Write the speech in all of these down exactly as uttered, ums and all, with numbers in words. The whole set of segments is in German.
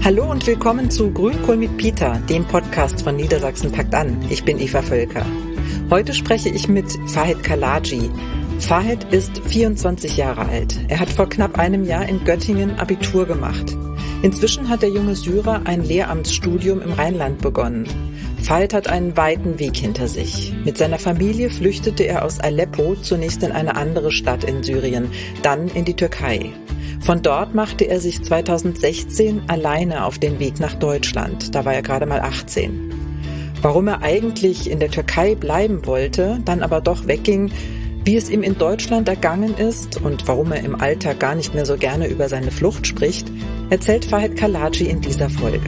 Hallo und willkommen zu Grünkohl mit Peter, dem Podcast von Niedersachsen packt an. Ich bin Eva Völker. Heute spreche ich mit Fahed Kalaji. Fahed ist vierundzwanzig Jahre alt. Er hat vor knapp einem Jahr in Göttingen Abitur gemacht. Inzwischen hat der junge Syrer ein Lehramtsstudium im Rheinland begonnen. Fahed hat einen weiten Weg hinter sich. Mit seiner Familie flüchtete er aus Aleppo zunächst in eine andere Stadt in Syrien, dann in die Türkei. Von dort machte er sich zweitausendsechzehn alleine auf den Weg nach Deutschland. Da war er gerade mal achtzehn. Warum er eigentlich in der Türkei bleiben wollte, dann aber doch wegging, wie es ihm in Deutschland ergangen ist und warum er im Alltag gar nicht mehr so gerne über seine Flucht spricht, erzählt Fahed Kalaji in dieser Folge.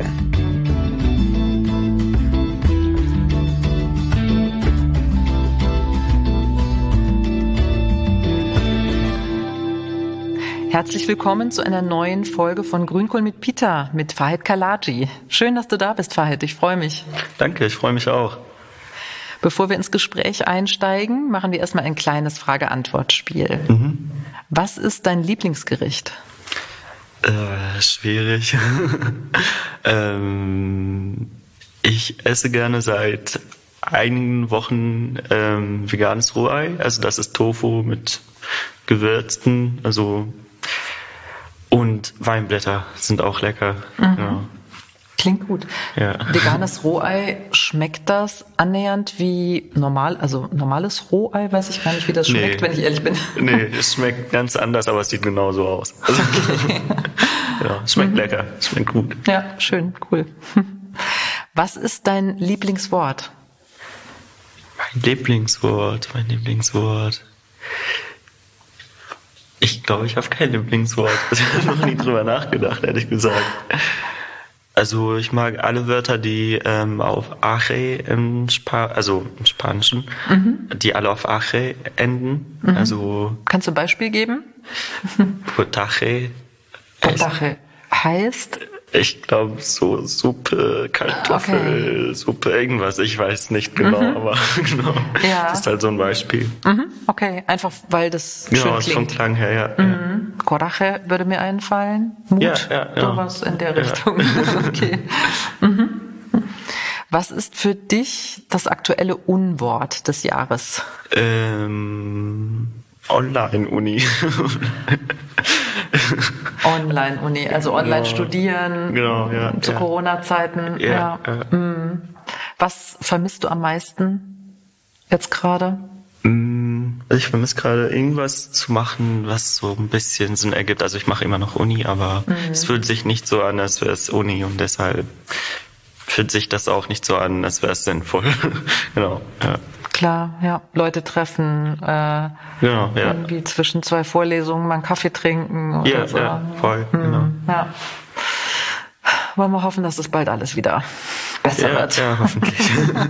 Herzlich willkommen zu einer neuen Folge von Grünkohl mit Peter mit Fahed Kalaji. Schön, dass du da bist, Fahed. Ich freue mich. Danke, ich freue mich auch. Bevor wir ins Gespräch einsteigen, machen wir erstmal ein kleines Frage-Antwort-Spiel. Mhm. Was ist dein Lieblingsgericht? Äh, schwierig. ähm, ich esse gerne seit einigen Wochen ähm, veganes Rohei. Also das ist Tofu mit Gewürzen, also und Weinblätter sind auch lecker. Mhm. Ja. Klingt gut. Ja. Veganes Rohei, schmeckt das annähernd wie normal, also normales Rohei? Weiß ich gar nicht, wie das schmeckt, nee. Wenn ich ehrlich bin. Nee, es schmeckt ganz anders, aber es sieht genauso aus. Also, okay. Ja, es schmeckt mhm. lecker, es schmeckt gut. Ja, schön, cool. Was ist dein Lieblingswort? Mein Lieblingswort, mein Lieblingswort. Ich glaube, ich habe kein Lieblingswort. Ich habe noch nie drüber nachgedacht, ehrlich gesagt. Also ich mag alle Wörter, die ähm, auf Ache im Spa- also im Spanischen, mhm. die alle auf Ache enden. Mhm. Also kannst du ein Beispiel geben? Potaje. Potaje heißt? Ich glaube so Suppe, Kartoffel, okay. Suppe, irgendwas. Ich weiß nicht genau, mhm. aber genau. Ja. Das ist halt so ein Beispiel. Mhm. Okay, einfach weil das schön ja, klingt. Vom Klang her, ja. Mhm. Coraje würde mir einfallen. Mut, ja, ja, ja. sowas in der Richtung. Ja. Okay. Mhm. Was ist für dich das aktuelle Unwort des Jahres? Ähm, Online-Uni. Online-Uni, also online genau. studieren, genau, ja, zu ja. Corona-Zeiten. Ja, ja. ja. Mhm. Was vermisst du am meisten jetzt gerade? Ich vermisse gerade irgendwas zu machen, was so ein bisschen Sinn ergibt. Also ich mache immer noch Uni, aber mhm. es fühlt sich nicht so an, als wäre es Uni und deshalb fühlt sich das auch nicht so an, als wäre es sinnvoll. Genau, ja. Klar, ja, Leute treffen, äh, genau, ja. irgendwie zwischen zwei Vorlesungen mal einen Kaffee trinken oder ja, so. Ja, voll, mhm. genau. Ja. Wollen wir hoffen, dass das bald alles wieder besser ja, wird. Ja, hoffentlich.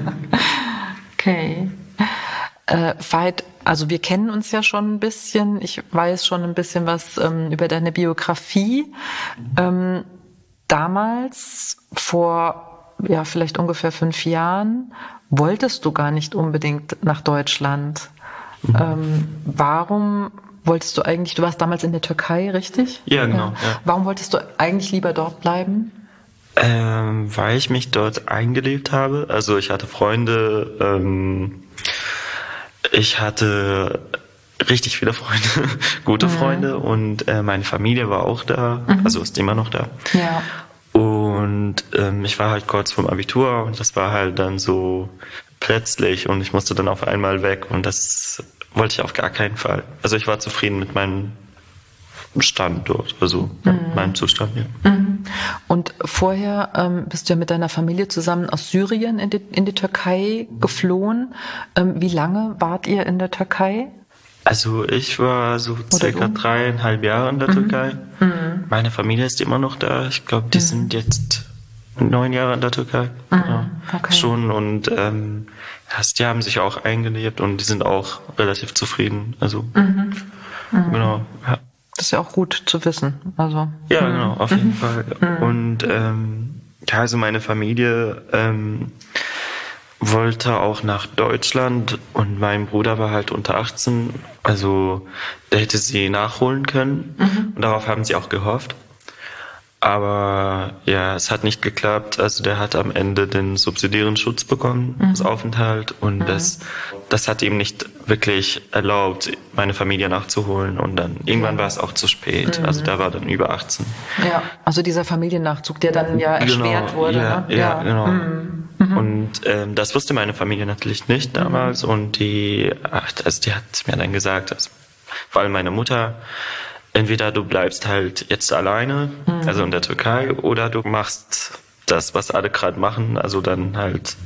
Okay. Äh, Fahed, also wir kennen uns ja schon ein bisschen. Ich weiß schon ein bisschen was ähm, über deine Biografie. Ähm, damals, vor ja vielleicht ungefähr fünf Jahren, wolltest du gar nicht unbedingt nach Deutschland. Mhm. Ähm, warum wolltest du eigentlich, du warst damals in der Türkei, richtig? Ja, genau. Ja. Ja. Warum wolltest du eigentlich lieber dort bleiben? Ähm, weil ich mich dort eingelebt habe. Also ich hatte Freunde, ähm, ich hatte richtig viele Freunde, gute mhm. Freunde und äh, meine Familie war auch da, mhm. also ist immer noch da. Ja. Und ähm, ich war halt kurz vorm Abitur und das war halt dann so plötzlich und ich musste dann auf einmal weg und das wollte ich auf gar keinen Fall. Also ich war zufrieden mit meinem Stand dort, also mhm. mit meinem Zustand, ja. Mhm. Und vorher ähm, bist du ja mit deiner Familie zusammen aus Syrien in die, in die Türkei geflohen. Ähm, wie lange wart ihr in der Türkei? Also ich war so circa dreieinhalb Jahre in der mhm. Türkei. Mhm. Meine Familie ist immer noch da. Ich glaube, die mhm. sind jetzt neun Jahre in der Türkei. Mhm. Ja, okay. Schon und ähm, die haben sich auch eingelebt und die sind auch relativ zufrieden. Also mhm. Mhm. genau. Ja. Das ist ja auch gut zu wissen. Also ja, mhm. genau, auf jeden mhm. Fall. Mhm. Und ähm, ja, also meine Familie ähm, wollte auch nach Deutschland und mein Bruder war halt unter achtzehn, also der hätte sie nachholen können mhm. und darauf haben sie auch gehofft. Aber ja, es hat nicht geklappt. Also der hat am Ende den subsidiären Schutz bekommen, mhm. das Aufenthalt. Und mhm. das, das hat ihm nicht wirklich erlaubt, meine Familie nachzuholen. Und dann irgendwann ja. war es auch zu spät. Mhm. Also da war dann über achtzehn. Ja, also dieser Familiennachzug, der dann ja erschwert genau, wurde. Ja, ne? ja, ja. genau. Mhm. Mhm. Und ähm, das wusste meine Familie natürlich nicht damals. Mhm. Und die, ach, also die hat mir dann gesagt, also, vor allem meine Mutter, entweder du bleibst halt jetzt alleine, mhm. also in der Türkei, oder du machst das, was alle gerade machen, also dann halt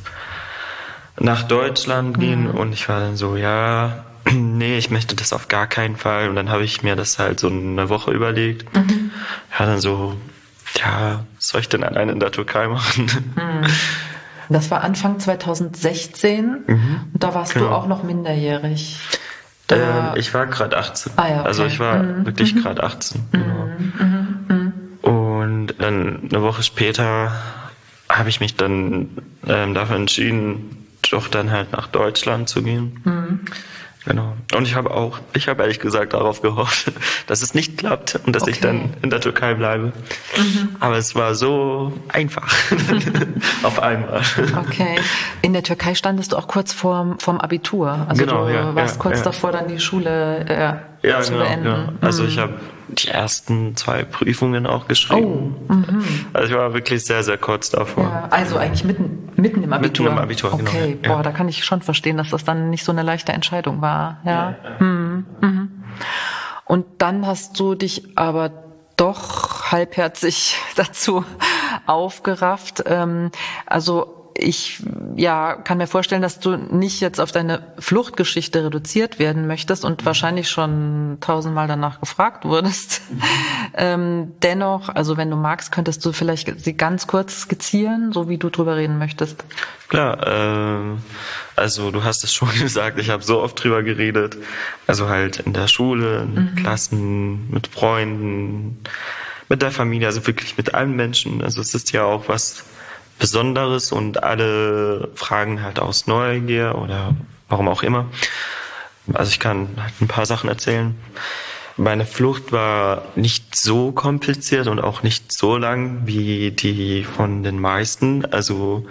nach Deutschland gehen. Mhm. Und ich war dann so, ja, nee, ich möchte das auf gar keinen Fall. Und dann habe ich mir das halt so eine Woche überlegt. Mhm. Ja, dann so, ja, was soll ich denn alleine in der Türkei machen? Mhm. Das war Anfang zwanzig sechzehn mhm. und da warst genau. du auch noch minderjährig. Ähm, ich war gerade achtzehn. Ah, ja, okay. Also ich war mhm. wirklich mhm. gerade achtzehn. Genau. Mhm. Mhm. Und dann eine Woche später habe ich mich dann ähm, dafür entschieden, doch dann halt nach Deutschland zu gehen. Mhm. Genau. Und ich habe auch, ich habe ehrlich gesagt darauf gehofft, dass es nicht klappt und dass okay. ich dann in der Türkei bleibe. Mhm. Aber es war so einfach. Auf einmal. Okay. In der Türkei standest du auch kurz vorm, vorm Abitur. Also genau, du ja, warst ja, kurz ja. davor, dann die Schule äh, ja, zu genau, beenden. Ja. Also mhm. ich habe die ersten zwei Prüfungen auch geschrieben. Oh. Mhm. Also ich war wirklich sehr, sehr kurz davor. Ja, also eigentlich mitten, mitten im Abitur. Mitten im Abitur, okay. genau. Okay, ja. boah, da kann ich schon verstehen, dass das dann nicht so eine leichte Entscheidung war. Ja. ja, ja. Mhm. Mhm. Und dann hast du dich aber doch halbherzig dazu aufgerafft. Ähm, also ich ja kann mir vorstellen, dass du nicht jetzt auf deine Fluchtgeschichte reduziert werden möchtest und wahrscheinlich schon tausendmal danach gefragt wurdest. ähm, dennoch, also wenn du magst, könntest du vielleicht sie ganz kurz skizzieren, so wie du drüber reden möchtest. Klar, äh, also du hast es schon gesagt, ich habe so oft drüber geredet. Also halt in der Schule, in mhm. Klassen, mit Freunden, mit der Familie, also wirklich mit allen Menschen. Also es ist ja auch was Besonderes und alle fragen halt aus Neugier oder warum auch immer. Also ich kann halt ein paar Sachen erzählen. Meine Flucht war nicht so kompliziert und auch nicht so lang wie die von den meisten. Also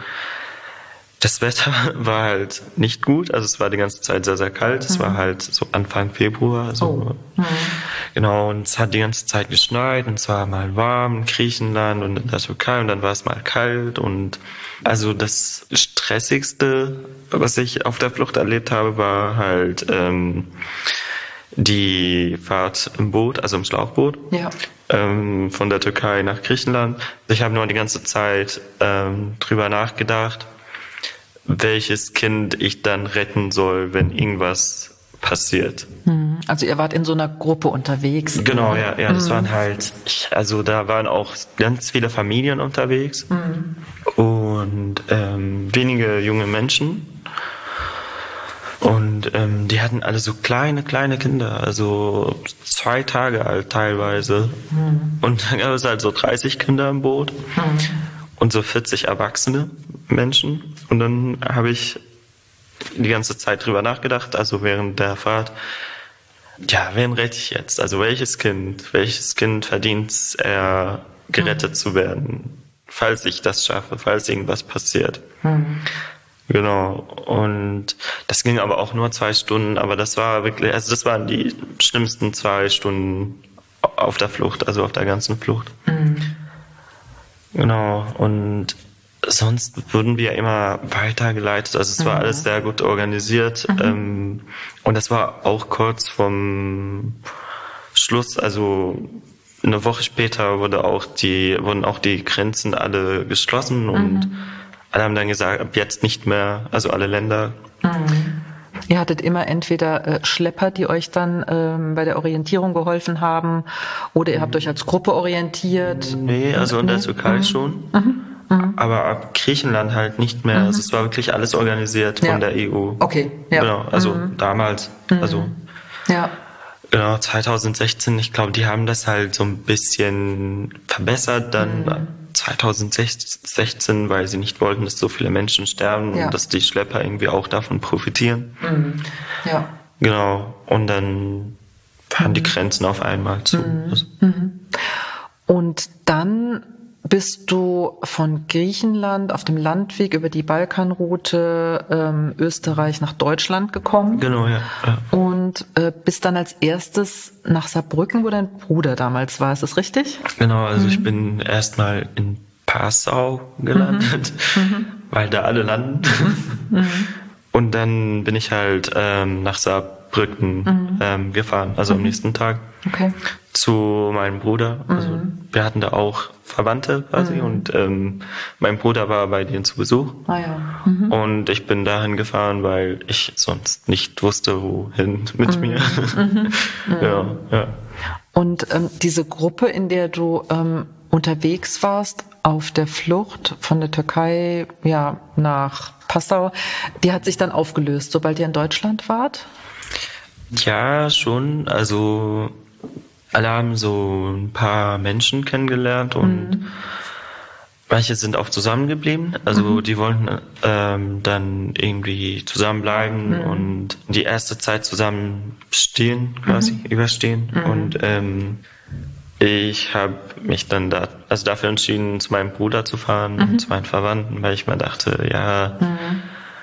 das Wetter war halt nicht gut, also es war die ganze Zeit sehr, sehr kalt. Es mhm. war halt so Anfang Februar. Also oh. mhm. Genau, und es hat die ganze Zeit geschneit und es war mal warm in Griechenland und in der Türkei und dann war es mal kalt. Und also das Stressigste, was ich auf der Flucht erlebt habe, war halt ähm, die Fahrt im Boot, also im Schlauchboot. Ja. Ähm, von der Türkei nach Griechenland. Ich habe nur die ganze Zeit ähm, drüber nachgedacht, welches Kind ich dann retten soll, wenn irgendwas passiert. Also ihr wart in so einer Gruppe unterwegs. Genau, ja, ja, das mhm. waren halt, also da waren auch ganz viele Familien unterwegs mhm. und ähm, wenige junge Menschen. Und ähm, die hatten alle so kleine, kleine Kinder, also zwei Tage alt teilweise. Mhm. Und dann gab es halt so dreißig Kinder im Boot. Mhm. Und so vierzig erwachsene Menschen. Und dann habe ich die ganze Zeit drüber nachgedacht, also während der Fahrt, ja, wen rette ich jetzt? Also welches Kind, welches Kind verdient es, eher gerettet mhm. zu werden, falls ich das schaffe, falls irgendwas passiert. Mhm. Genau. Und das ging aber auch nur zwei Stunden, aber das war wirklich, also das waren die schlimmsten zwei Stunden auf der Flucht, also auf der ganzen Flucht. Mhm. Genau, und sonst wurden wir immer weitergeleitet, also es war mhm. alles sehr gut organisiert mhm. ähm, und das war auch kurz vom Schluss, also eine Woche später wurde auch die, wurden auch die Grenzen alle geschlossen und mhm. alle haben dann gesagt, ab jetzt nicht mehr, also alle Länder. Mhm. Ihr hattet immer entweder äh, Schlepper, die euch dann ähm, bei der Orientierung geholfen haben, oder ihr habt euch als Gruppe orientiert? Nee, also in der Türkei mhm. schon. Mhm. Mhm. Aber ab Griechenland halt nicht mehr. Mhm. Also es war wirklich alles organisiert ja. von der E U. Okay, ja. Genau, also mhm. damals. Mhm. Also ja. Genau, zwanzig sechzehn, ich glaube, die haben das halt so ein bisschen verbessert dann mhm. zwanzig sechzehn, weil sie nicht wollten, dass so viele Menschen sterben ja. und dass die Schlepper irgendwie auch davon profitieren. Mhm. Ja. Genau, und dann waren mhm. die Grenzen auf einmal zu. Mhm. Mhm. Und dann bist du von Griechenland auf dem Landweg über die Balkanroute ähm, Österreich nach Deutschland gekommen. Genau, ja. ja. Und äh, bist dann als erstes nach Saarbrücken, wo dein Bruder damals war. Ist das richtig? Genau, also mhm. ich bin erstmal in Passau gelandet, mhm. weil da alle landen. Mhm. Und dann bin ich halt ähm, nach Saarbrücken mhm. ähm, gefahren, also mhm. am nächsten Tag. Okay. Zu meinem Bruder. Also mhm. wir hatten da auch Verwandte quasi mhm. und ähm, mein Bruder war bei denen zu Besuch. Ah, ja. mhm. Und ich bin dahin gefahren, weil ich sonst nicht wusste, wohin mit mhm. mir. Mhm. ja, ja. Und ähm, diese Gruppe, in der du ähm, unterwegs warst, auf der Flucht von der Türkei ja nach Passau, die hat sich dann aufgelöst, sobald ihr in Deutschland wart? Ja, schon. Also alle haben so ein paar Menschen kennengelernt und mhm. manche sind auch zusammengeblieben. Also mhm. die wollten ähm, dann irgendwie zusammenbleiben mhm. und die erste Zeit zusammen stehen, quasi mhm. überstehen. Mhm. Und ähm, ich habe mich dann da, also dafür entschieden, zu meinem Bruder zu fahren mhm. und zu meinen Verwandten, weil ich mir dachte, ja, mhm.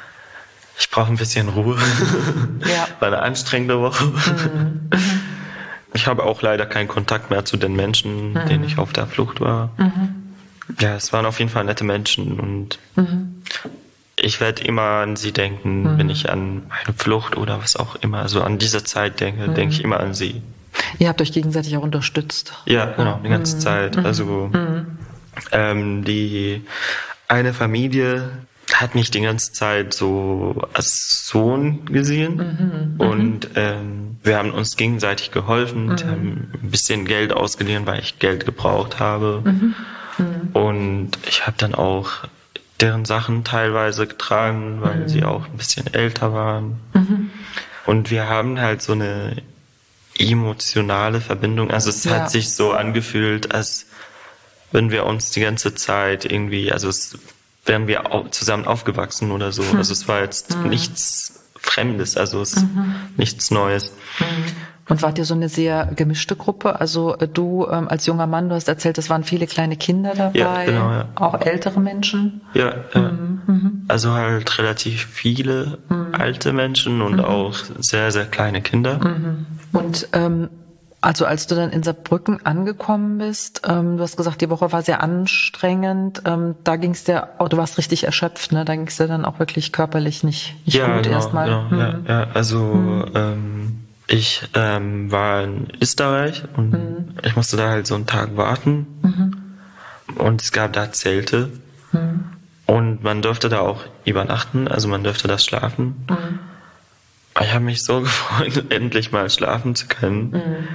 ich brauche ein bisschen Ruhe. Ja. War eine anstrengende Woche. Mhm. Ich habe auch leider keinen Kontakt mehr zu den Menschen, mhm. denen ich auf der Flucht war. Mhm. Ja, es waren auf jeden Fall nette Menschen und mhm. ich werde immer an sie denken, mhm. wenn ich an meine Flucht oder was auch immer, also an diese Zeit denke, mhm. denke ich immer an sie. Ihr habt euch gegenseitig auch unterstützt. Ja, genau, die ganze mhm. Zeit. Also mhm. ähm, die eine Familie hat mich die ganze Zeit so als Sohn gesehen mhm. und ähm, wir haben uns gegenseitig geholfen, mhm. haben ein bisschen Geld ausgeliehen, weil ich Geld gebraucht habe mhm. Mhm. und ich habe dann auch deren Sachen teilweise getragen, weil mhm. sie auch ein bisschen älter waren mhm. und wir haben halt so eine emotionale Verbindung, also es ja. hat sich so angefühlt, als wenn wir uns die ganze Zeit irgendwie, also es wären wir auch zusammen aufgewachsen oder so. Also es war jetzt mhm. nichts Fremdes, also es mhm. nichts Neues. Mhm. Und wart ihr so eine sehr gemischte Gruppe? Also du ähm, als junger Mann, du hast erzählt, es waren viele kleine Kinder dabei, ja, genau, ja. auch ältere Menschen? Ja, ja. Mhm. also halt relativ viele mhm. alte Menschen und mhm. auch sehr, sehr kleine Kinder. Mhm. Und ähm, also als du dann in Saarbrücken angekommen bist, ähm, du hast gesagt, die Woche war sehr anstrengend, ähm, da ging es dir, oh, du warst richtig erschöpft, ne? Da ging es dir dann auch wirklich körperlich nicht, nicht ja, gut genau, erstmal. Genau, mhm. ja, ja, also mhm. ähm, ich ähm, war in Österreich und mhm. ich musste da halt so einen Tag warten mhm. und es gab da Zelte mhm. und man durfte da auch übernachten, also man durfte da schlafen. Mhm. Ich habe mich so gefreut, endlich mal schlafen zu können. Mhm.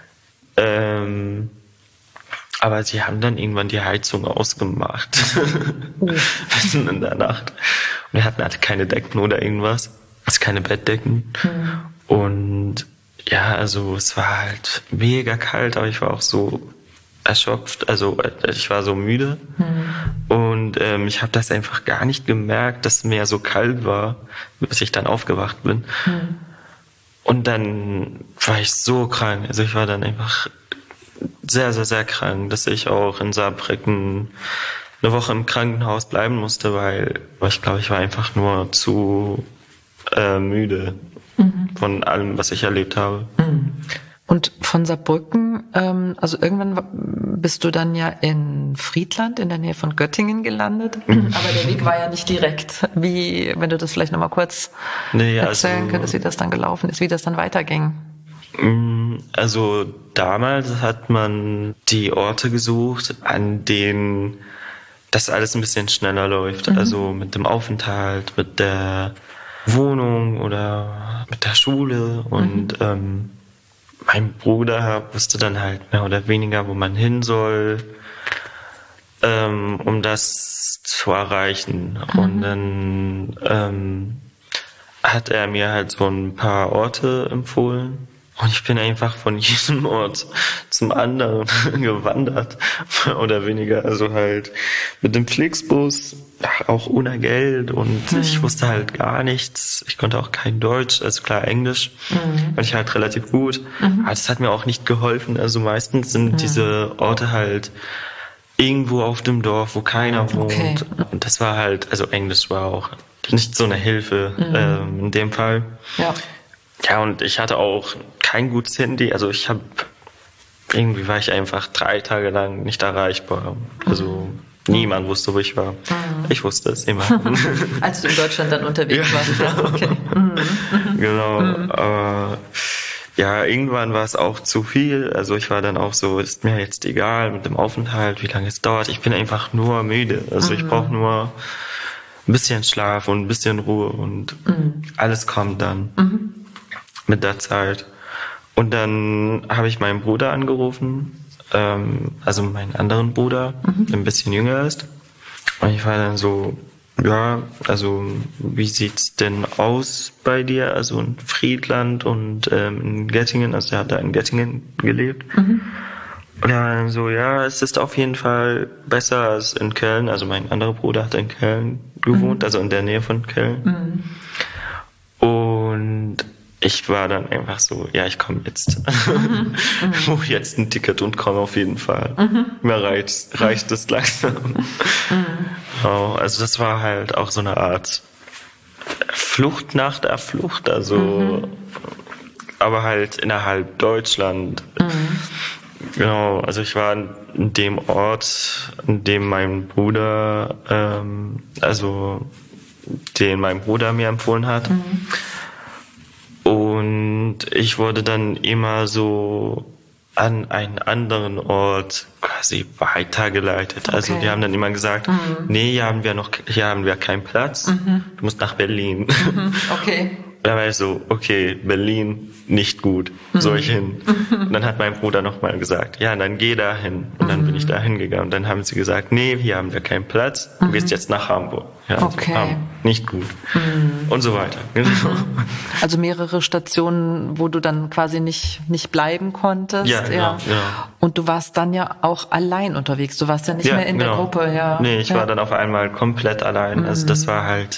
Ähm, aber sie haben dann irgendwann die Heizung ausgemacht. Mitten in der Nacht. Und wir hatten halt keine Decken oder irgendwas. Also keine Bettdecken. Mhm. Und ja, also es war halt mega kalt, aber ich war auch so erschöpft, also ich war so müde. Mhm. Und ähm, ich habe das einfach gar nicht gemerkt, dass mir so kalt war, bis ich dann aufgewacht bin. Mhm. Und dann war ich so krank, also ich war dann einfach sehr, sehr, sehr krank, dass ich auch in Saarbrücken eine Woche im Krankenhaus bleiben musste, weil ich glaube, ich war einfach nur zu äh, müde mhm. von allem, was ich erlebt habe. Mhm. Und von Saarbrücken, ähm, also irgendwann bist du dann ja in Friedland in der Nähe von Göttingen gelandet, mhm. aber der Weg war ja nicht direkt. Wie, wenn du das vielleicht nochmal kurz nee, erzählen also, könntest, wie das dann gelaufen ist, wie das dann weiterging. Also damals hat man die Orte gesucht, an denen das alles ein bisschen schneller läuft. Mhm. Also mit dem Aufenthalt, mit der Wohnung oder mit der Schule und mhm. ähm, mein Bruder wusste dann halt mehr oder weniger, wo man hin soll, ähm, um das zu erreichen. Mhm. Und dann ähm, hat er mir halt so ein paar Orte empfohlen. Und ich bin einfach von jedem Ort zum anderen gewandert, oder weniger. Also halt mit dem Flixbus, auch ohne Geld und mhm. ich wusste halt gar nichts. Ich konnte auch kein Deutsch, also klar Englisch, mhm. fand ich halt relativ gut. Mhm. Aber das hat mir auch nicht geholfen. Also meistens sind mhm. diese Orte halt irgendwo auf dem Dorf, wo keiner wohnt. Okay. Und das war halt, also Englisch war auch nicht so eine Hilfe mhm. ähm, in dem Fall. Ja. Ja, und ich hatte auch kein gutes Handy. Also ich habe, irgendwie war ich einfach drei Tage lang nicht erreichbar. Also mhm. niemand wusste, wo ich war. Mhm. Ich wusste es immer. Als du in Deutschland dann unterwegs ja, warst. Ja, okay. Mhm. Genau. Mhm. Aber ja, irgendwann war es auch zu viel. Also ich war dann auch so, ist mir jetzt egal mit dem Aufenthalt, wie lange es dauert. Ich bin einfach nur müde. Also mhm. ich brauche nur ein bisschen Schlaf und ein bisschen Ruhe und mhm. alles kommt dann. Mhm. Mit der Zeit. Und dann habe ich meinen Bruder angerufen, ähm, also meinen anderen Bruder, mhm. der ein bisschen jünger ist. Und ich war dann so, ja, also wie sieht's denn aus bei dir? Also in Friedland und ähm, in Göttingen, also er hat da in Göttingen gelebt. Mhm. Und er war dann so, ja, es ist auf jeden Fall besser als in Köln. Also mein anderer Bruder hat in Köln gewohnt, mhm. also in der Nähe von Köln. Mhm. Und ich war dann einfach so, ja, ich komme jetzt. Mhm. Ich buche jetzt ein Ticket und komme auf jeden Fall. Mhm. Mir reicht, reicht es langsam. Mhm. Oh, also das war halt auch so eine Art Flucht nach der Flucht, also mhm. aber halt innerhalb Deutschland. Mhm. Genau, also ich war in dem Ort, in dem mein Bruder, ähm, also den mein Bruder mir empfohlen hat. Mhm. Und ich wurde dann immer so an einen anderen Ort quasi weitergeleitet. Okay. Also die haben dann immer gesagt, mhm. nee, hier haben wir noch, hier haben wir keinen Platz. Mhm. Du musst nach Berlin. Mhm. Okay. Da war ich so, okay, Berlin, nicht gut, mhm. soll ich hin? Mhm. Und dann hat mein Bruder nochmal gesagt, ja, dann geh da hin. Und dann mhm. bin ich da hingegangen. Und dann haben sie gesagt, nee, hier haben wir keinen Platz, du mhm. gehst jetzt nach Hamburg. Ja, okay. Also, nicht gut. Mhm. Und so weiter. Mhm. Also mehrere Stationen, wo du dann quasi nicht, nicht bleiben konntest. Ja, genau, ja. Genau. Und du warst dann ja auch allein unterwegs. Du warst ja nicht ja, mehr in genau. der Gruppe. Ja. Nee, ich ja. war dann auf einmal komplett allein. Mhm. Also das war halt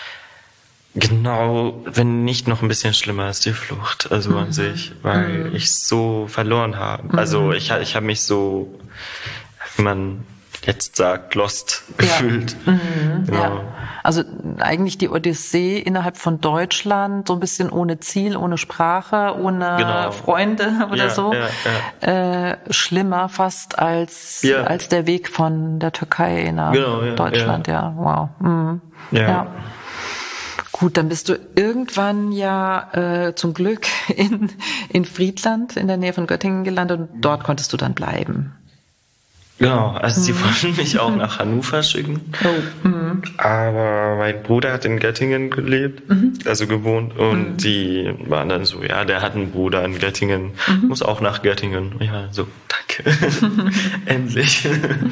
genau, wenn nicht noch ein bisschen schlimmer als die Flucht, also mhm. an sich, weil mhm. ich so verloren habe. Mhm. Also ich, ich habe mich so, wie man jetzt sagt, lost ja. gefühlt. Mhm. Genau. Ja. Also eigentlich die Odyssee innerhalb von Deutschland, so ein bisschen ohne Ziel, ohne Sprache, ohne genau. Freunde oder ja, so. Ja, ja. Äh, schlimmer fast als ja. als der Weg von der Türkei nach genau, ja, Deutschland. Ja, ja. Wow. Mhm. Ja. ja. Gut, dann bist du irgendwann ja äh, zum Glück in, in Friedland, in der Nähe von Göttingen gelandet und dort konntest du dann bleiben. Genau, also mhm. sie wollten mich auch nach Hannover schicken, oh. mhm. aber mein Bruder hat in Göttingen gelebt, mhm. also gewohnt und mhm. die waren dann so, ja, der hat einen Bruder in Göttingen, mhm. muss auch nach Göttingen. Ja, so, danke, endlich.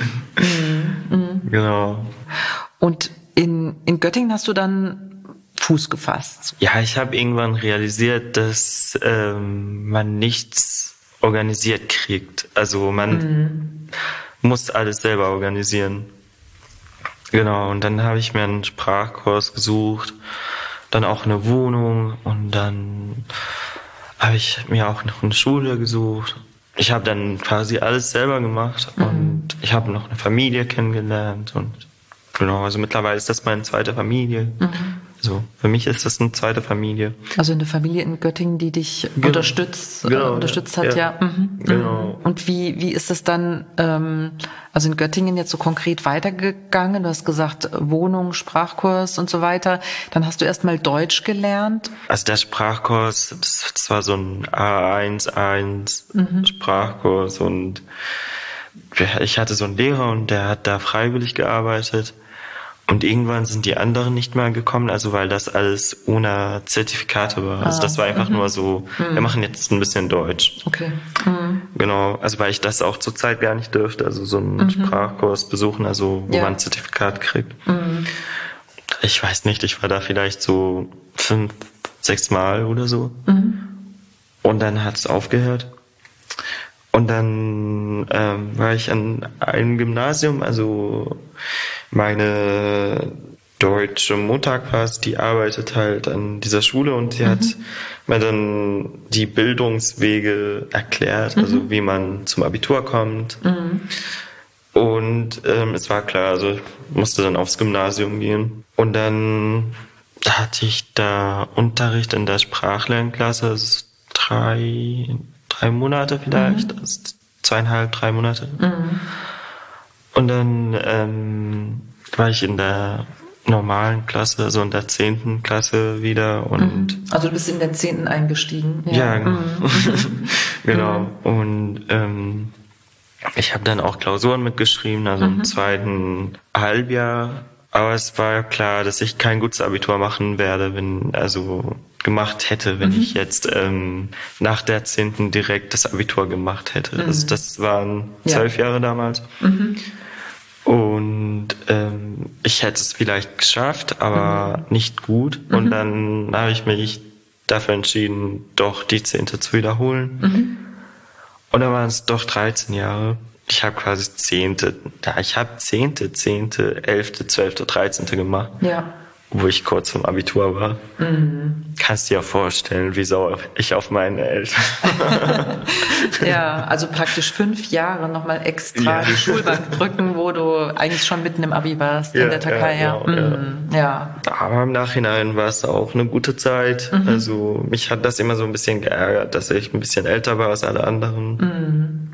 mhm. Genau. Und in, in Göttingen hast du dann Fuß gefasst? Ja, ich habe irgendwann realisiert, dass ähm, man nichts organisiert kriegt. Also man mhm. muss alles selber organisieren. Genau, und dann habe ich mir einen Sprachkurs gesucht, dann auch eine Wohnung und dann habe ich mir auch noch eine Schule gesucht. Ich habe dann quasi alles selber gemacht mhm. und ich habe noch eine Familie kennengelernt und genau, also mittlerweile ist das meine zweite Familie. Mhm. Also für mich ist das eine zweite Familie. Also eine Familie in Göttingen, die dich genau. unterstützt, genau, äh, unterstützt hat, ja. ja. Mhm. Genau. Und wie wie ist es dann, ähm, also in Göttingen jetzt so konkret weitergegangen? Du hast gesagt Wohnung, Sprachkurs und so weiter. Dann hast du erstmal Deutsch gelernt. Also der Sprachkurs, das, das war so ein A eins eins mhm. Sprachkurs und ich hatte so einen Lehrer und der hat da freiwillig gearbeitet. Und irgendwann sind die anderen nicht mehr gekommen, also weil das alles ohne Zertifikate war. Also ah, das war einfach mhm. nur so, mhm. wir machen jetzt ein bisschen Deutsch. Okay. Mhm. Genau, also weil ich das auch zurzeit gar nicht dürfte, also so einen mhm. Sprachkurs besuchen, also wo ja. man ein Zertifikat kriegt. Mhm. Ich weiß nicht, ich war da vielleicht so fünf, sechs Mal oder so. Mhm. Und dann hat es aufgehört. Und dann ähm, war ich an einem Gymnasium, also meine deutsche Mutter quasi, die arbeitet halt an dieser Schule und sie mhm. hat mir dann die Bildungswege erklärt, mhm. also wie man zum Abitur kommt. Mhm. Und ähm, es war klar, also ich musste dann aufs Gymnasium gehen. Und dann hatte ich da Unterricht in der Sprachlernklasse, also drei, drei Monate vielleicht, mhm. also zweieinhalb, drei Monate. Mhm. Und dann ähm, war ich in der normalen Klasse, also in der zehnten Klasse wieder. Und mhm. Also du bist in der zehnten eingestiegen. Ja, ja genau. Mhm. genau. Und ähm, ich habe dann auch Klausuren mitgeschrieben, also mhm. im zweiten Halbjahr. Aber es war klar, dass ich kein gutes Abitur machen werde, wenn, also gemacht hätte, wenn mhm. ich jetzt ähm, nach der zehnten direkt das Abitur gemacht hätte. Mhm. Also das waren zwölf ja. Jahre damals. Mhm. Und ähm, ich hätte es vielleicht geschafft, aber mhm. nicht gut. Mhm. Und dann habe ich mich dafür entschieden, doch die zehnte zu wiederholen. Mhm. Und dann waren es doch dreizehn Jahre. Ich habe quasi zehnte, ja, ich habe zehnte, zehnte, elfte, zwölfte, dreizehnte gemacht. Ja. Wo ich kurz vom Abitur war. Mhm. Kannst dir ja vorstellen, wie sauer ich auf meine Eltern. Ja, also praktisch fünf Jahre nochmal extra ja. die Schulbank drücken, wo du eigentlich schon mitten im Abi warst ja, in der Türkei. Ja, genau, mhm. ja. ja. Aber im Nachhinein war es auch eine gute Zeit. Mhm. Also mich hat das immer so ein bisschen geärgert, dass ich ein bisschen älter war als alle anderen. Mhm.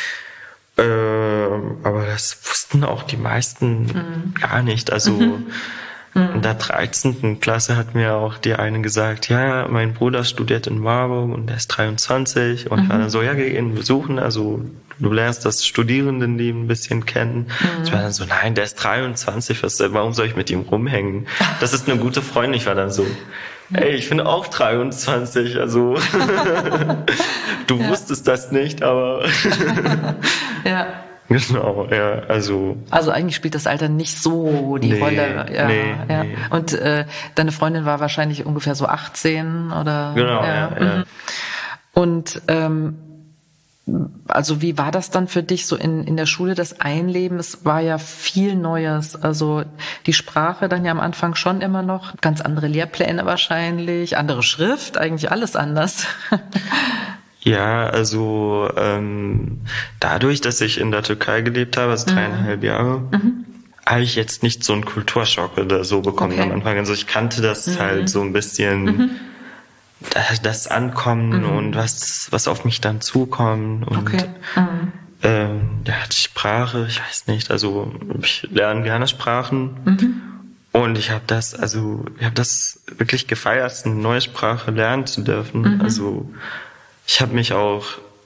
Ähm, aber das wussten auch die meisten mhm. gar nicht. Also mhm. in der dreizehnten Klasse hat mir auch die eine gesagt, ja, mein Bruder studiert in Marburg und er ist dreiundzwanzig. Und mhm. ich war dann so, ja, geh ihn besuchen, also du lernst das Studierendenleben ein bisschen kennen. Mhm. Ich war dann so, nein, der ist dreiundzwanzig, was, warum soll ich mit ihm rumhängen? Das ist eine gute Freundin. Ich war dann so, ey, ich bin auch dreiundzwanzig, also du ja. wusstest das nicht, aber ja. Genau, ja, also. Also eigentlich spielt das Alter nicht so die nee, Rolle. Ja, nee, ja. Nee. Und äh, deine Freundin war wahrscheinlich ungefähr so achtzehn oder? Genau, ja. ja, ja. Und ähm, also wie war das dann für dich so in in der Schule, das Einleben? Es war ja viel Neues. Also die Sprache dann ja am Anfang schon immer noch, ganz andere Lehrpläne wahrscheinlich, andere Schrift, eigentlich alles anders. Ja, also ähm, dadurch, dass ich in der Türkei gelebt habe, also dreieinhalb mhm. Jahre, mhm. habe ich jetzt nicht so einen Kulturschock oder so bekommen okay. am Anfang. Also ich kannte das mhm. halt so ein bisschen, mhm. das Ankommen mhm. und was was auf mich dann zukommt. Und okay. mhm. ähm, ja, die Sprache, ich weiß nicht, also ich lerne gerne Sprachen. Mhm. Und ich habe das, also ich habe das wirklich gefeiert, eine neue Sprache lernen zu dürfen. Mhm. Also ich habe mich auch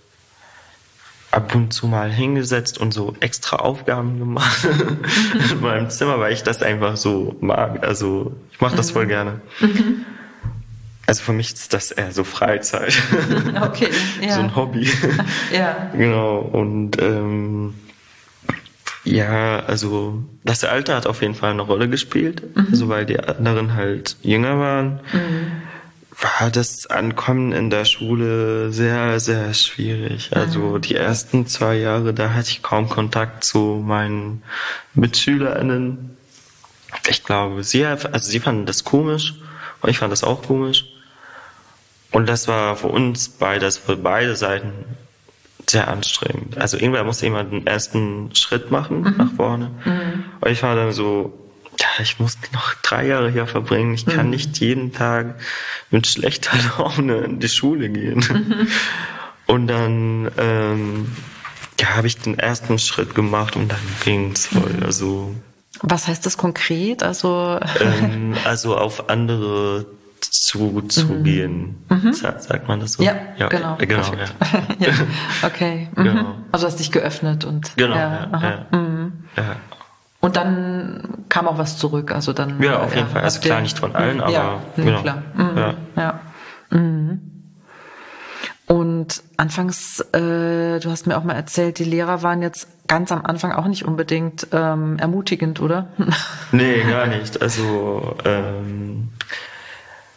ab und zu mal hingesetzt und so extra Aufgaben gemacht in meinem Zimmer, weil ich das einfach so mag. Also ich mache das voll gerne. Mhm. Also für mich ist das eher so Freizeit. Okay, ja. So ein Hobby. Ja. Genau. Und ähm, ja, also das Alter hat auf jeden Fall eine Rolle gespielt. Mhm. Also weil die anderen halt jünger waren. Mhm. War das Ankommen in der Schule sehr, sehr schwierig. Also mhm. die ersten zwei Jahre, da hatte ich kaum Kontakt zu meinen MitschülerInnen. Ich glaube, sie, also sie fanden das komisch und ich fand das auch komisch. Und das war für uns beides, für beide Seiten sehr anstrengend. Also irgendwer musste immer den ersten Schritt machen mhm. nach vorne. Mhm. Und ich war dann so, ja, ich muss noch drei Jahre hier verbringen. Ich kann mhm. nicht jeden Tag mit schlechter Laune in die Schule gehen. Mhm. Und dann ähm, ja, habe ich den ersten Schritt gemacht und dann ging's voll. Mhm. Also was heißt das konkret? Also ähm, also auf andere zu zu mhm. gehen. Mhm. Sagt man das so? Ja, ja genau. Äh, genau ja. Ja. Okay. Mhm. Genau. Also hast dich geöffnet und genau. Ja, ja, ja. Mhm. ja. Und dann kam auch was zurück, also dann. Ja, auf jeden ja, Fall. Also klar, nicht von allen, aber ja, genau. klar. Mhm. Ja. ja. Mhm. Und anfangs, äh, du hast mir auch mal erzählt, die Lehrer waren jetzt ganz am Anfang auch nicht unbedingt ähm, ermutigend, oder? Nee, gar nicht. Also ähm,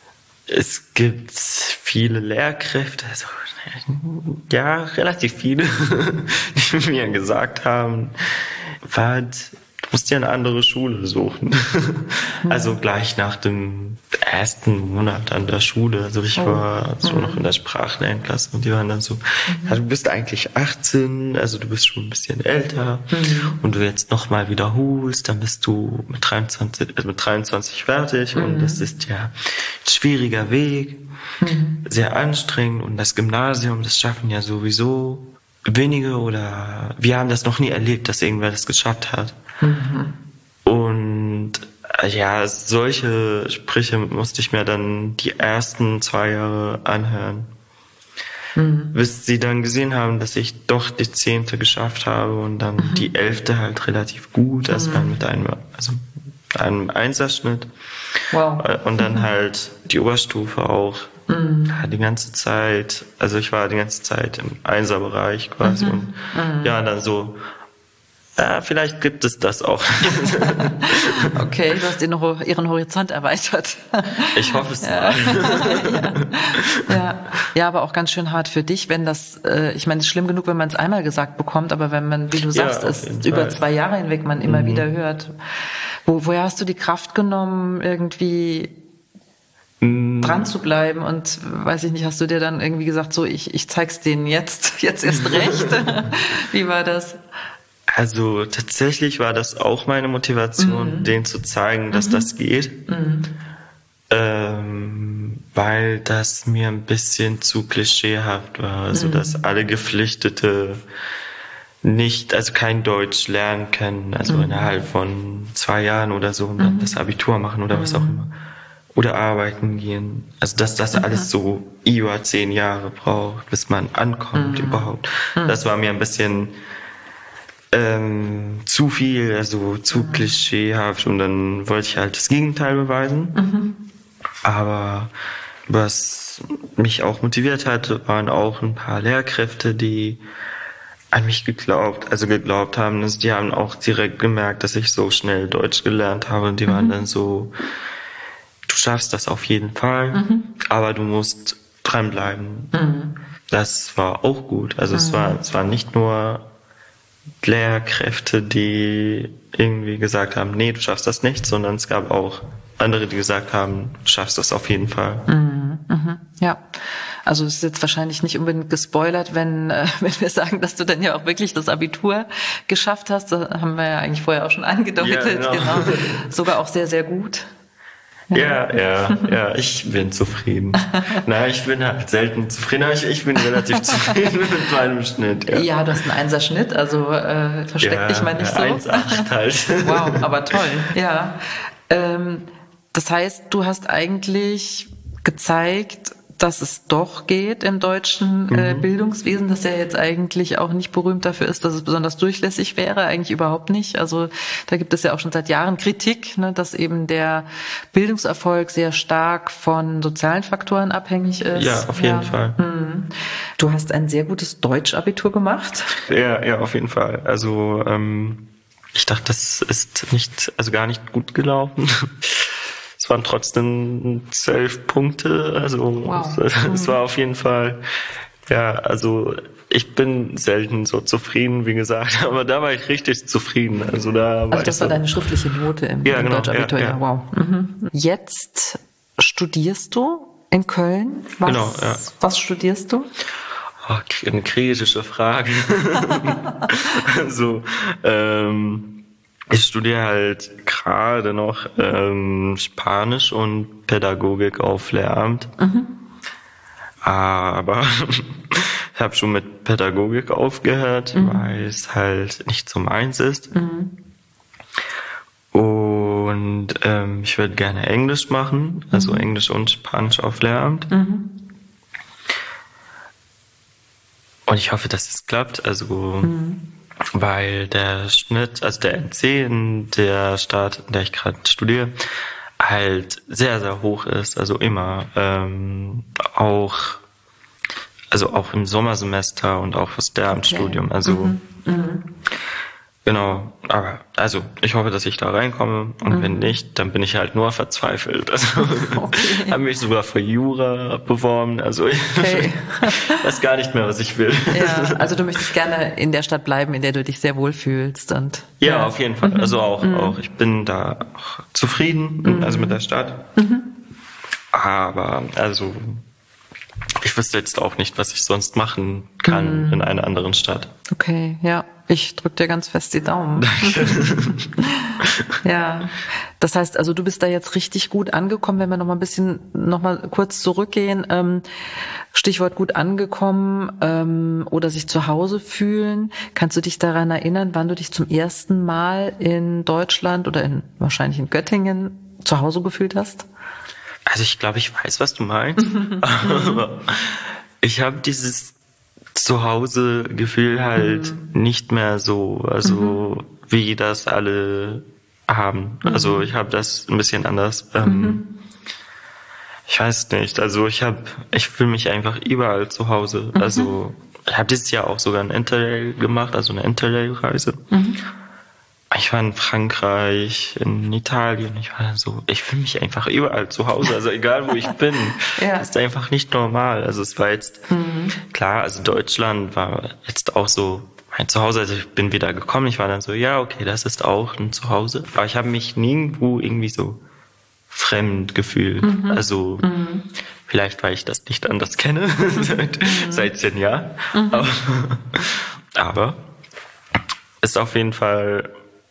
Es gibt viele Lehrkräfte, also, ja, relativ viele, die mir gesagt haben, was, du musst dir eine andere Schule suchen. Mhm. Also gleich nach dem ersten Monat an der Schule, also ich war so mhm. noch in der Sprachlernklasse und die waren dann so, mhm. ja, du bist eigentlich achtzehn, also du bist schon ein bisschen älter mhm. und du jetzt nochmal wiederholst, dann bist du mit dreiundzwanzig, also mit dreiundzwanzig fertig mhm. und das ist ja ein schwieriger Weg, mhm. sehr anstrengend und das Gymnasium, das schaffen ja sowieso wenige oder wir haben das noch nie erlebt, dass irgendwer das geschafft hat. Mhm. Und ja, solche Sprüche musste ich mir dann die ersten zwei Jahre anhören. Mhm. Bis sie dann gesehen haben, dass ich doch die zehnte geschafft habe und dann mhm. die elfte halt relativ gut, also mhm. mit einem, also einem Einserschnitt. Wow. Und dann mhm. halt die Oberstufe auch. Mhm. Ja, die ganze Zeit, also ich war die ganze Zeit im Einserbereich quasi mhm. und mhm. ja, dann so, ja, vielleicht gibt es das auch. Okay, du hast ihren, ihren Horizont erweitert. Ich hoffe es ja. ja. Ja. Ja, aber auch ganz schön hart für dich, wenn das, äh, ich meine, es ist schlimm genug, wenn man es einmal gesagt bekommt, aber wenn man, wie du sagst, ja, es über Fall. zwei Jahre hinweg man immer mhm. wieder hört. Wo, woher hast du die Kraft genommen, irgendwie mhm. dran zu bleiben und, weiß ich nicht, hast du dir dann irgendwie gesagt, so, ich, ich zeig's denen jetzt, jetzt erst recht? Wie war das? Also tatsächlich war das auch meine Motivation, mhm. denen zu zeigen, dass mhm. das geht, mhm. ähm, weil das mir ein bisschen zu klischeehaft war, also mhm. dass alle Geflüchtete nicht, also kein Deutsch lernen können, also mhm. innerhalb von zwei Jahren oder so und dann mhm. das Abitur machen oder mhm. was auch immer oder arbeiten gehen, also dass das mhm. alles so über zehn Jahre braucht, bis man ankommt mhm. überhaupt. Mhm. Das war mir ein bisschen Ähm, zu viel, also zu mhm. klischeehaft und dann wollte ich halt das Gegenteil beweisen. Mhm. Aber was mich auch motiviert hat, waren auch ein paar Lehrkräfte, die an mich geglaubt, also geglaubt haben, dass die haben auch direkt gemerkt, dass ich so schnell Deutsch gelernt habe und die mhm. waren dann so, du schaffst das auf jeden Fall, mhm. aber du musst dranbleiben. Mhm. Das war auch gut, also mhm. es war, es war nicht nur Lehrkräfte, die irgendwie gesagt haben, nee, du schaffst das nicht, sondern es gab auch andere, die gesagt haben, du schaffst das auf jeden Fall. Mhm, mhm, ja, also es ist jetzt wahrscheinlich nicht unbedingt gespoilert, wenn, äh, wenn wir sagen, dass du dann ja auch wirklich das Abitur geschafft hast. Das haben wir ja eigentlich vorher auch schon angedeutet. Ja, genau. genau. Sogar auch sehr, sehr gut. Ja, ja, ja, ich bin zufrieden. Nein, ich bin halt selten zufrieden, aber ich, ich bin relativ zufrieden mit meinem Schnitt. Ja, ja, du hast einen Einser-Schnitt, also äh, versteck ja, dich mal nicht so. eins Komma acht halt. Wow, aber toll, ja. Ähm, das heißt, du hast eigentlich gezeigt, dass es doch geht im deutschen äh, mhm. Bildungswesen, das ja jetzt eigentlich auch nicht berühmt dafür ist, dass es besonders durchlässig wäre, eigentlich überhaupt nicht. Also da gibt es ja auch schon seit Jahren Kritik, ne, dass eben der Bildungserfolg sehr stark von sozialen Faktoren abhängig ist. Ja, auf jeden ja. Fall. Mhm. Du hast ein sehr gutes Deutschabitur gemacht. Ja, ja, auf jeden Fall. Also ähm, ich dachte, das ist nicht, also gar nicht gut gelaufen. Es waren trotzdem zwölf Punkte, also wow. es, es war auf jeden Fall, ja, also ich bin selten so zufrieden, wie gesagt, aber da war ich richtig zufrieden. Also da war also das war so deine schriftliche Note im, ja, im genau, Deutschabitur, ja, ja. ja, wow. Mhm. Jetzt studierst du in Köln. Was, genau, ja. was studierst du? Oh, eine kritische Frage. also, ähm, ich studiere halt gerade noch ähm, Spanisch und Pädagogik auf Lehramt. Mhm. Aber ich habe schon mit Pädagogik aufgehört, mhm. weil es halt nicht so meins ist. Mhm. Und ähm, ich würde gerne Englisch machen, also mhm. Englisch und Spanisch auf Lehramt. Mhm. Und ich hoffe, dass es klappt. Also mhm. weil der Schnitt, also der N C in der Stadt, in der ich gerade studiere, halt sehr, sehr hoch ist, also immer, ähm, auch, also auch im Sommersemester und auch fürs Lehramtsstudium, also, mhm. Mhm. Genau, aber also ich hoffe, dass ich da reinkomme und mhm. wenn nicht, dann bin ich halt nur verzweifelt. Also okay. Habe mich sogar für Jura beworben, also ich okay. weiß gar nicht mehr, was ich will. Ja, also du möchtest gerne in der Stadt bleiben, in der du dich sehr wohl fühlst und ja, ja. auf jeden Fall. Mhm. Also auch, mhm. auch ich bin da auch zufrieden, mhm. also mit der Stadt. Mhm. Aber also ich wüsste jetzt auch nicht, was ich sonst machen kann mhm. in einer anderen Stadt. Okay, ja. Ich drück dir ganz fest die Daumen. Danke. Ja, das heißt, also du bist da jetzt richtig gut angekommen. Wenn wir noch mal ein bisschen, noch mal kurz zurückgehen. Ähm, Stichwort gut angekommen ähm, oder sich zu Hause fühlen. Kannst du dich daran erinnern, wann du dich zum ersten Mal in Deutschland oder in wahrscheinlich in Göttingen zu Hause gefühlt hast? Also ich glaube, ich weiß, was du meinst. Aber ich habe dieses Zuhause-Gefühl halt mhm. nicht mehr so, also mhm. wie das alle haben. Mhm. Also ich habe das ein bisschen anders. Ähm, mhm. Ich weiß nicht, also ich habe, ich fühle mich einfach überall zu Hause. Mhm. Also ich habe dieses Jahr auch sogar ein Interrail gemacht, also eine Interrail-Reise. Mhm. Ich war in Frankreich, in Italien, ich war so, ich fühle mich einfach überall zu Hause, also egal wo ich bin. Ja. Das ist einfach nicht normal. Also es war jetzt, mhm. klar, also Deutschland war jetzt auch so mein Zuhause, also ich bin wieder gekommen, ich war dann so, ja, okay, das ist auch ein Zuhause. Aber ich habe mich nirgendwo irgendwie so fremd gefühlt. Mhm. Also mhm. vielleicht, weil ich das nicht anders kenne, seit, mhm. seit zehn Jahren. Mhm. Aber, aber ist auf jeden Fall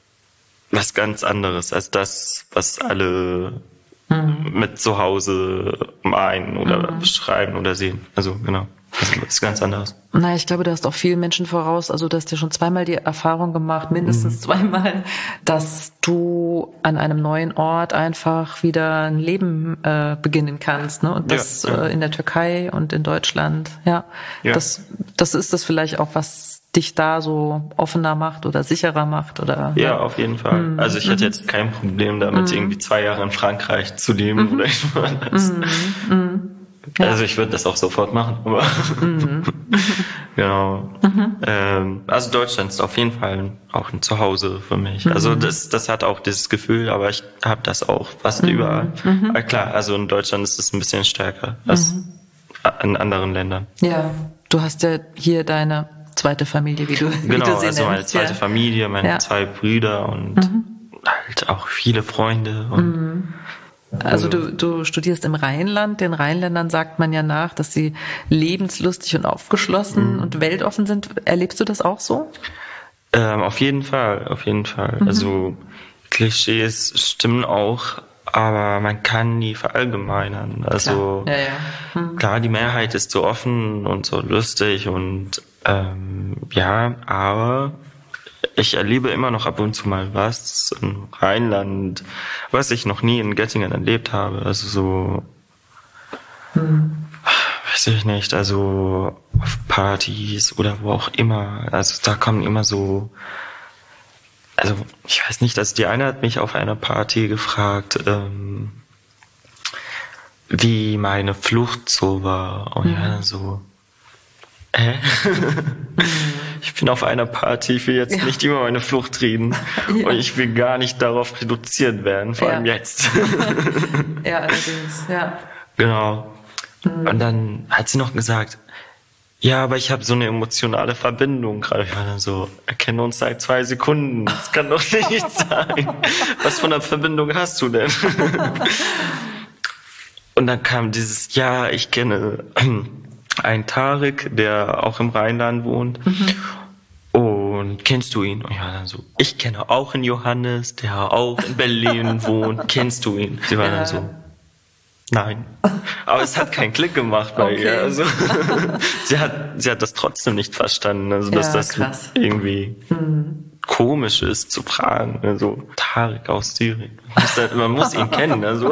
was ganz anderes als das, was alle mhm. mit zu Hause meinen oder mhm. beschreiben oder sehen. Also genau, das ist ganz anderes. Na, ich glaube, du hast auch vielen Menschen voraus, also du hast ja schon zweimal die Erfahrung gemacht, mindestens mhm. zweimal, dass du an einem neuen Ort einfach wieder ein Leben äh, beginnen kannst, ne? Und das ja, ja. Äh, in der Türkei und in Deutschland, ja. ja. Das, das ist das vielleicht auch, was dich da so offener macht oder sicherer macht oder ja, ja. auf jeden Fall. Mhm. Also ich hatte jetzt kein Problem damit, mhm. irgendwie zwei Jahre in Frankreich zu leben mhm. oder irgendwas. Mhm. Mhm. Ja. Also ich würde das auch sofort machen, aber mhm. genau. Mhm. Ähm, also Deutschland ist auf jeden Fall auch ein Zuhause für mich. Mhm. Also das, das hat auch dieses Gefühl, aber ich habe das auch fast mhm. überall. Mhm. Aber klar, also in Deutschland ist es ein bisschen stärker als mhm. in anderen Ländern. Ja, du hast ja hier deine zweite Familie, wie du, genau, wie du sie also nennst. Meine zweite ja. Familie, meine ja. zwei Brüder und mhm. halt auch viele Freunde. Und mhm. Also du, du studierst im Rheinland. Den Rheinländern sagt man ja nach, dass sie lebenslustig und aufgeschlossen mhm. und weltoffen sind. Erlebst du das auch so? Ähm, auf jeden Fall, auf jeden Fall. Mhm. Also Klischees stimmen auch, aber man kann nie verallgemeinern. Also klar, ja, ja. Mhm. klar, die Mehrheit ist so offen und so lustig und ähm, ja, aber ich erlebe immer noch ab und zu mal was im Rheinland, was ich noch nie in Göttingen erlebt habe. Also so, hm. weiß ich nicht, also auf Partys oder wo auch immer. Also da kommen immer so, also ich weiß nicht, also die eine hat mich auf einer Party gefragt, ähm, wie meine Flucht so war. Und hm. ja, so, hä? Ich bin auf einer Party, ich will jetzt ja. nicht über meine Flucht reden ja. und ich will gar nicht darauf reduziert werden, vor ja. allem jetzt. Ja, allerdings, ja. Genau. Mhm. Und dann hat sie noch gesagt, ja, aber ich habe so eine emotionale Verbindung gerade. Ich war dann so, erkenne uns seit zwei Sekunden, das kann doch nicht sein. Was für eine Verbindung hast du denn? Und dann kam dieses, ja, ich kenne ein Tarek, der auch im Rheinland wohnt. Mhm. Und kennst du ihn? Und ja, dann so, ich kenne auch einen Johannes, der auch in Berlin wohnt. Kennst du ihn? Sie war ja. dann so, nein. Aber es hat keinen Klick gemacht bei okay. ihr. Also, sie hat, sie hat das trotzdem nicht verstanden. Also, dass ja, das krass. irgendwie mhm. komisch ist zu fragen. Also, Tarek aus Syrien. Man muss ihn kennen. Also.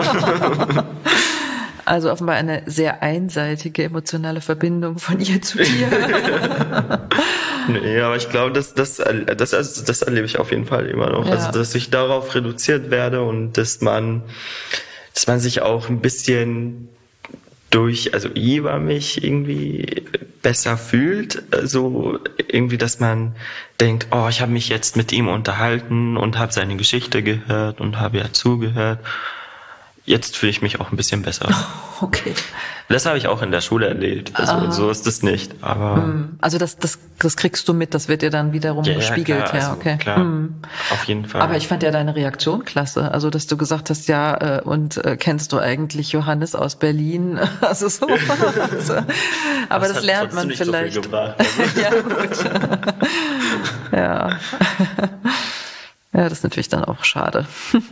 Also offenbar eine sehr einseitige emotionale Verbindung von ihr zu dir. Nee, aber ich glaube, das, das, das, das, das erlebe ich auf jeden Fall immer noch. Ja. Also, dass ich darauf reduziert werde und dass man, dass man sich auch ein bisschen durch, also Iva mich irgendwie besser fühlt, so irgendwie, dass man denkt, oh, ich habe mich jetzt mit ihm unterhalten und habe seine Geschichte gehört und habe ja zugehört. Jetzt fühle ich mich auch ein bisschen besser. Okay. Das habe ich auch in der Schule erlebt. Also ah. so ist es nicht. Aber also das, das, das kriegst du mit, das wird dir dann wiederum ja, gespiegelt. Ja, klar, ja, also, okay. Klar. Mhm. Auf jeden Fall. Aber ich fand ja deine Reaktion klasse. Also dass du gesagt hast, ja, und äh, kennst du eigentlich Johannes aus Berlin? Also so. also, aber das, das lernt man nicht vielleicht. So viel gebracht, also. ja, gut. ja. ja, das ist natürlich dann auch schade.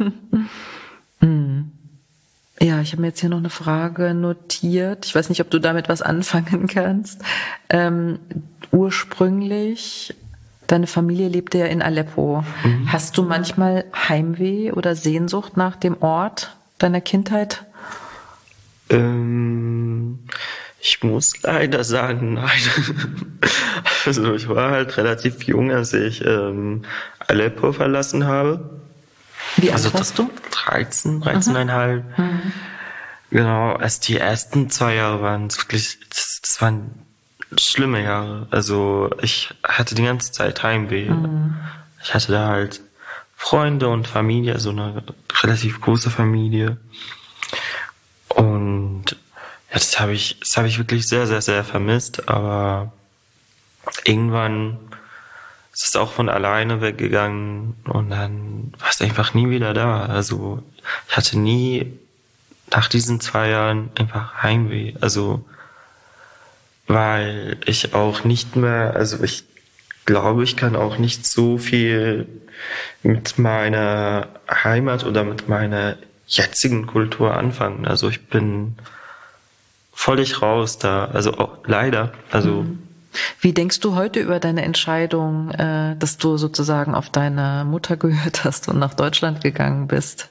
hm. Ja, ich habe mir jetzt hier noch eine Frage notiert. Ich weiß nicht, ob du damit was anfangen kannst. Ähm, ursprünglich, deine Familie lebte ja in Aleppo. Mhm. Hast du manchmal Heimweh oder Sehnsucht nach dem Ort deiner Kindheit? Ähm, ich muss leider sagen, nein. Also ich war halt relativ jung, als ich ähm, Aleppo verlassen habe. Wie alt also warst du? dreizehn, dreizehneinhalb. Mhm. Genau, als die ersten zwei Jahre waren es wirklich, das, das waren schlimme Jahre. Also ich hatte die ganze Zeit Heimweh. Mhm. Ich hatte da halt Freunde und Familie, so eine relativ große Familie. Und ja, das habe ich, das habe ich wirklich sehr, sehr, sehr vermisst. Aber irgendwann es ist auch von alleine weggegangen und dann war es einfach nie wieder da. Also ich hatte nie nach diesen zwei Jahren einfach Heimweh. Also weil ich auch nicht mehr, also ich glaube, ich kann auch nicht so viel mit meiner Heimat oder mit meiner jetzigen Kultur anfangen. Also ich bin völlig raus da. Also auch leider. Also mhm. Wie denkst du heute über deine Entscheidung, äh, dass du sozusagen auf deine Mutter gehört hast und nach Deutschland gegangen bist?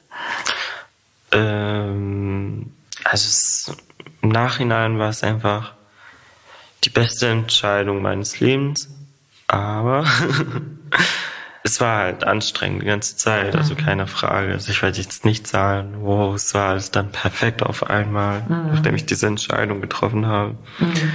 Ähm, also es, im Nachhinein war es einfach die beste Entscheidung meines Lebens, aber es war halt anstrengend die ganze Zeit, also keine Frage. Also ich werde jetzt nicht sagen, wow, es war alles dann perfekt auf einmal, mhm. nachdem ich diese Entscheidung getroffen habe. Mhm.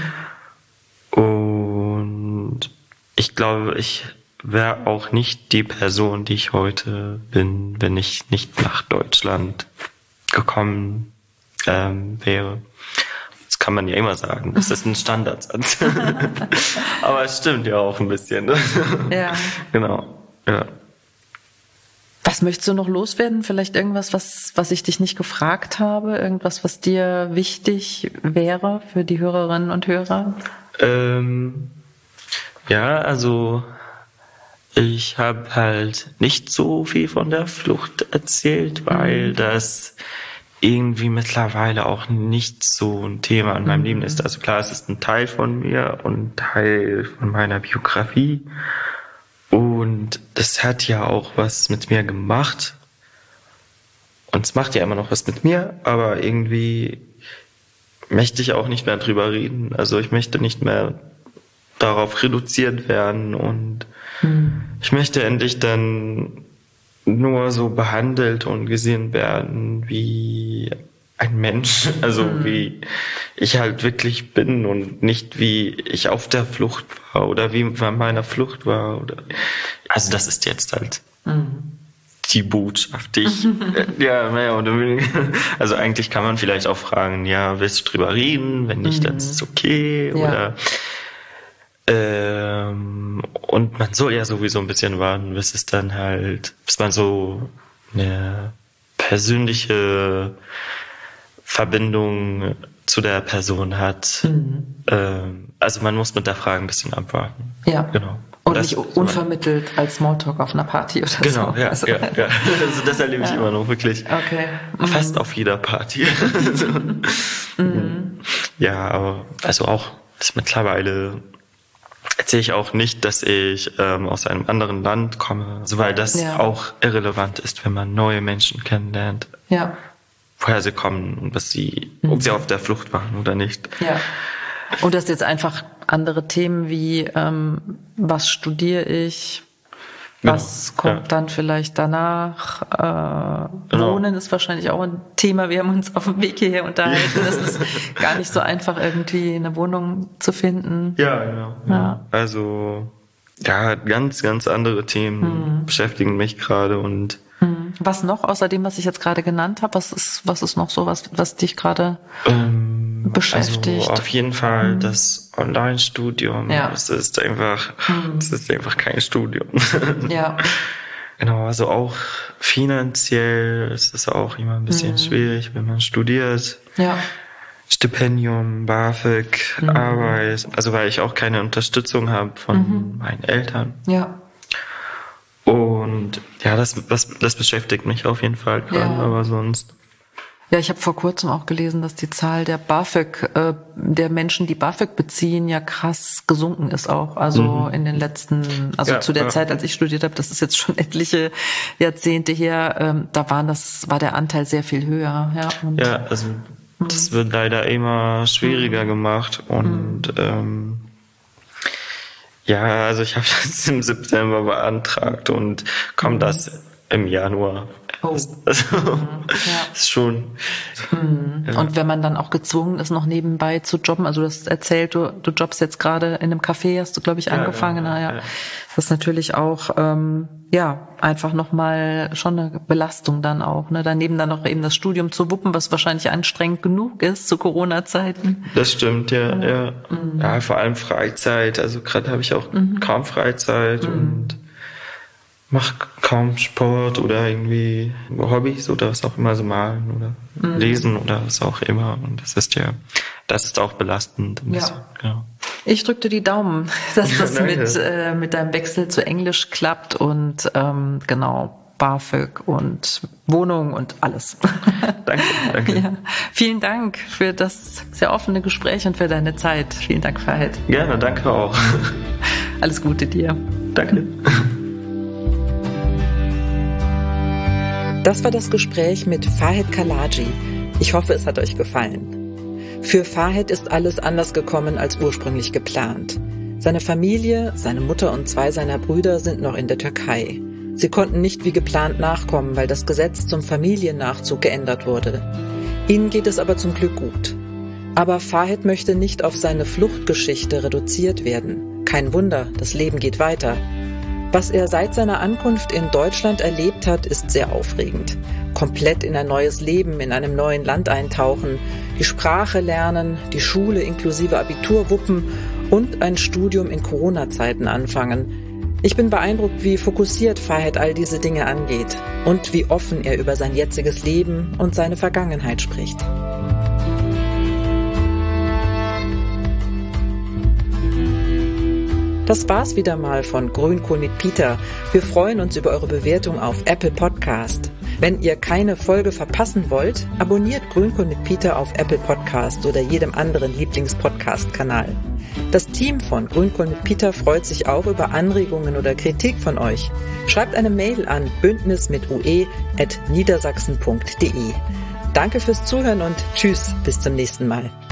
Und ich glaube, ich wäre auch nicht die Person, die ich heute bin, wenn ich nicht nach Deutschland gekommen ähm, wäre. Das kann man ja immer sagen. Das ist ein Standardsatz. Aber es stimmt ja auch ein bisschen. Ne? Ja. Genau. Ja. Was möchtest du noch loswerden? Vielleicht irgendwas, was, was ich dich nicht gefragt habe? Irgendwas, was dir wichtig wäre für die Hörerinnen und Hörer? Ähm, ja, also ich habe halt nicht so viel von der Flucht erzählt, weil mhm. das irgendwie mittlerweile auch nicht so ein Thema in meinem mhm. Leben ist. Also klar, es ist ein Teil von mir und ein Teil von meiner Biografie und das hat ja auch was mit mir gemacht und es macht ja immer noch was mit mir, aber irgendwie möchte ich auch nicht mehr drüber reden. Also ich möchte nicht mehr darauf reduziert werden und hm. ich möchte endlich dann nur so behandelt und gesehen werden wie ein Mensch, also hm. wie ich halt wirklich bin und nicht wie ich auf der Flucht war oder wie bei meiner Flucht war. Oder also das ist jetzt halt hm. die Botschaft, die ich, ja, mehr oder weniger. Also eigentlich kann man vielleicht auch fragen, ja, willst du drüber reden? Wenn nicht, mhm. dann ist es okay. Ja. Oder ähm, und man soll ja sowieso ein bisschen warten, bis es dann halt, bis man so eine persönliche Verbindung zu der Person hat. Mhm. Ähm, also man muss mit der Frage ein bisschen abwarten. Ja. Genau. Und das, nicht unvermittelt als Smalltalk auf einer Party oder genau, so. Genau, ja, also, ja, ja. Also das erlebe ich ja. immer noch wirklich. Okay. Fast mhm. auf jeder Party. also, mhm. Ja, aber also auch das mittlerweile erzähle ich auch nicht, dass ich ähm, aus einem anderen Land komme, also weil das ja. auch irrelevant ist, wenn man neue Menschen kennenlernt. Ja. Woher sie kommen und was sie, mhm. ob sie auf der Flucht waren oder nicht. Ja. Und das jetzt einfach andere Themen wie, ähm, was studiere ich? Was genau, kommt ja. dann vielleicht danach? Äh, Genau. Wohnen ist wahrscheinlich auch ein Thema. Wir haben uns auf dem Weg hierher unterhalten. Das ist gar nicht so einfach, irgendwie eine Wohnung zu finden. Ja, genau. Ja. Ja. Also, ja, ganz, ganz andere Themen Mhm. beschäftigen mich gerade und Mhm. Was noch, außer dem, was ich jetzt gerade genannt habe? Was ist, was ist noch so, was, was dich gerade ähm, beschäftigt? Also auf jeden Fall Mhm. das Online-Studium. Ja. Das ist einfach, Mhm. das ist einfach kein Studium. Ja. Genau, also auch finanziell ist es auch immer ein bisschen Mhm. schwierig, wenn man studiert. Ja. Stipendium, BAföG, Mhm. Arbeit, also weil ich auch keine Unterstützung habe von Mhm. meinen Eltern. Ja. Und ja, das, das, das beschäftigt mich auf jeden Fall gerade, Ja. aber sonst. Ja, ich habe vor kurzem auch gelesen, dass die Zahl der BAföG, äh, der Menschen, die BAföG beziehen, ja krass gesunken ist auch. Also Mhm. in den letzten, also Ja, zu der ja. Zeit, als ich studiert habe, das ist jetzt schon etliche Jahrzehnte her, ähm, da waren das, war der Anteil sehr viel höher. Ja, und Ja, also das wird leider immer schwieriger gemacht und ähm, ja, also ich habe das im September beantragt und kommt das im Januar. Oh. Also Ja. ist schon. Ja. Und wenn man dann auch gezwungen ist, noch nebenbei zu jobben, also du hast erzählt, du, du jobbst jetzt gerade in einem Café, hast du, glaube ich, Ja, angefangen. ja, Na ja, ja. das ist natürlich auch, ähm, ja, einfach nochmal schon eine Belastung dann auch. Ne? Daneben dann noch eben das Studium zu wuppen, was wahrscheinlich anstrengend genug ist zu Corona-Zeiten. Das stimmt, ja, ja. Mhm. Ja, vor allem Freizeit. Also gerade habe ich auch kaum Freizeit und mache kaum Sport oder irgendwie Hobbys oder was auch immer, so malen oder lesen oder was auch immer. Und das ist ja, das ist auch belastend. ein Ja. bisschen, genau. Ich drücke dir die Daumen, dass das Danke. mit, äh, mit deinem Wechsel zu Englisch klappt und ähm, genau, BAföG und Wohnung und alles. Danke, danke. Ja. Vielen Dank für das sehr offene Gespräch und für deine Zeit. Vielen Dank, Fahed. Gerne, danke auch. Alles Gute dir. Danke. Das war das Gespräch mit Fahed Kalaji. Ich hoffe, es hat euch gefallen. Für Fahed ist alles anders gekommen als ursprünglich geplant. Seine Familie, seine Mutter und zwei seiner Brüder sind noch in der Türkei. Sie konnten nicht wie geplant nachkommen, weil das Gesetz zum Familiennachzug geändert wurde. Ihnen geht es aber zum Glück gut. Aber Fahed möchte nicht auf seine Fluchtgeschichte reduziert werden. Kein Wunder, das Leben geht weiter. Was er seit seiner Ankunft in Deutschland erlebt hat, ist sehr aufregend. Komplett in ein neues Leben, in einem neuen Land eintauchen, die Sprache lernen, die Schule inklusive Abitur wuppen und ein Studium in Corona-Zeiten anfangen. Ich bin beeindruckt, wie fokussiert Fahed all diese Dinge angeht und wie offen er über sein jetziges Leben und seine Vergangenheit spricht. Das war's wieder mal von Grünkohl mit Peter. Wir freuen uns über eure Bewertung auf Apple Podcast. Wenn ihr keine Folge verpassen wollt, abonniert Grünkohl mit Peter auf Apple Podcast oder jedem anderen Lieblings-Podcast-Kanal. Das Team von Grünkohl mit Peter freut sich auch über Anregungen oder Kritik von euch. Schreibt eine Mail an bündnis mit ue at niedersachsen punkt de. Danke fürs Zuhören und tschüss, bis zum nächsten Mal.